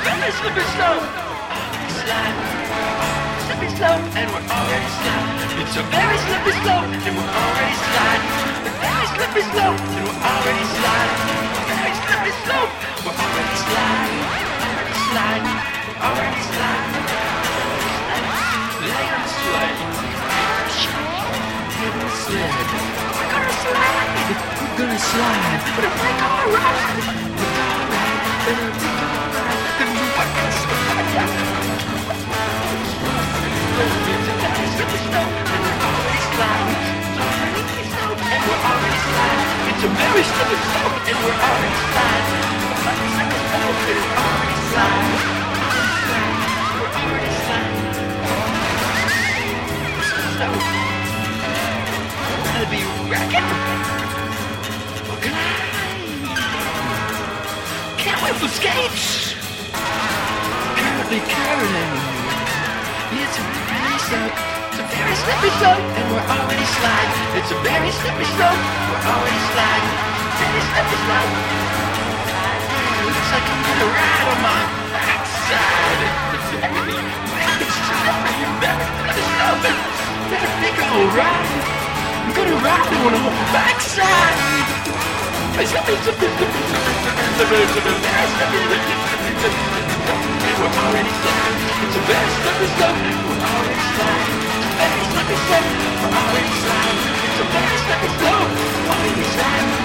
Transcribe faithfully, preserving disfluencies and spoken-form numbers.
very slippery slope. Already slide. Slippery slope, and we're already slide. It's a very slippery slope, and we're already slide. A very slippery slope, and we're already slide. A very slippery slope, we're already slide. Already slide. We're already slide. Lay on the slide. We're gonna slide. We're gonna slide. We're gonna slide. But if we go right, we're gonna ride. Then we're gonna ride. Then we're gonna slide. It's a very slippery slope, and we're already slide. And we're already slide. It's a very slippery slope, and we're already slide. A very slippery slope, and we're already slide. We're already slide. So, we're gonna be wrecking. We're gonna can't wait for skates. Currently curling. It's a very slope. It's a very slippery slope, and we're already slide. It's a very slippery slope. We're already slide. Very slippery slope. Looks like I'm gonna ride on my backside. It's very, very slippery. Very slippery slope. Better think I'll ride. I'm gonna ride on my backside. It's a very slippery, slippery, slippery, slippery, very slippery, and we're already slide. It's a very slippery slope. We're already slide. Very slippery slope, we're already slide. It's a very slippery slope, already slide.